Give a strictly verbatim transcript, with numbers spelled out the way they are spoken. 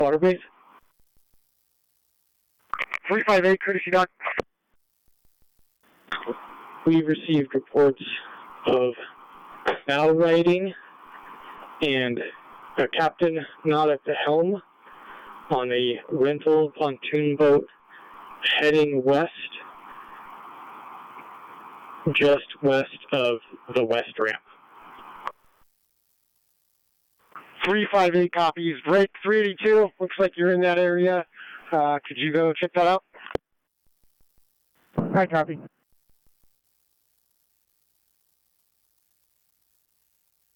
Waterbase. three five eight, courtesy dock. We've received reports of bow riding and a captain not at the helm on a rental pontoon boat heading west, just west of the west ramp. three five eight copies. Break three eighty-two. Looks like you're in that area. Uh, could you go check that out? Hi, copy.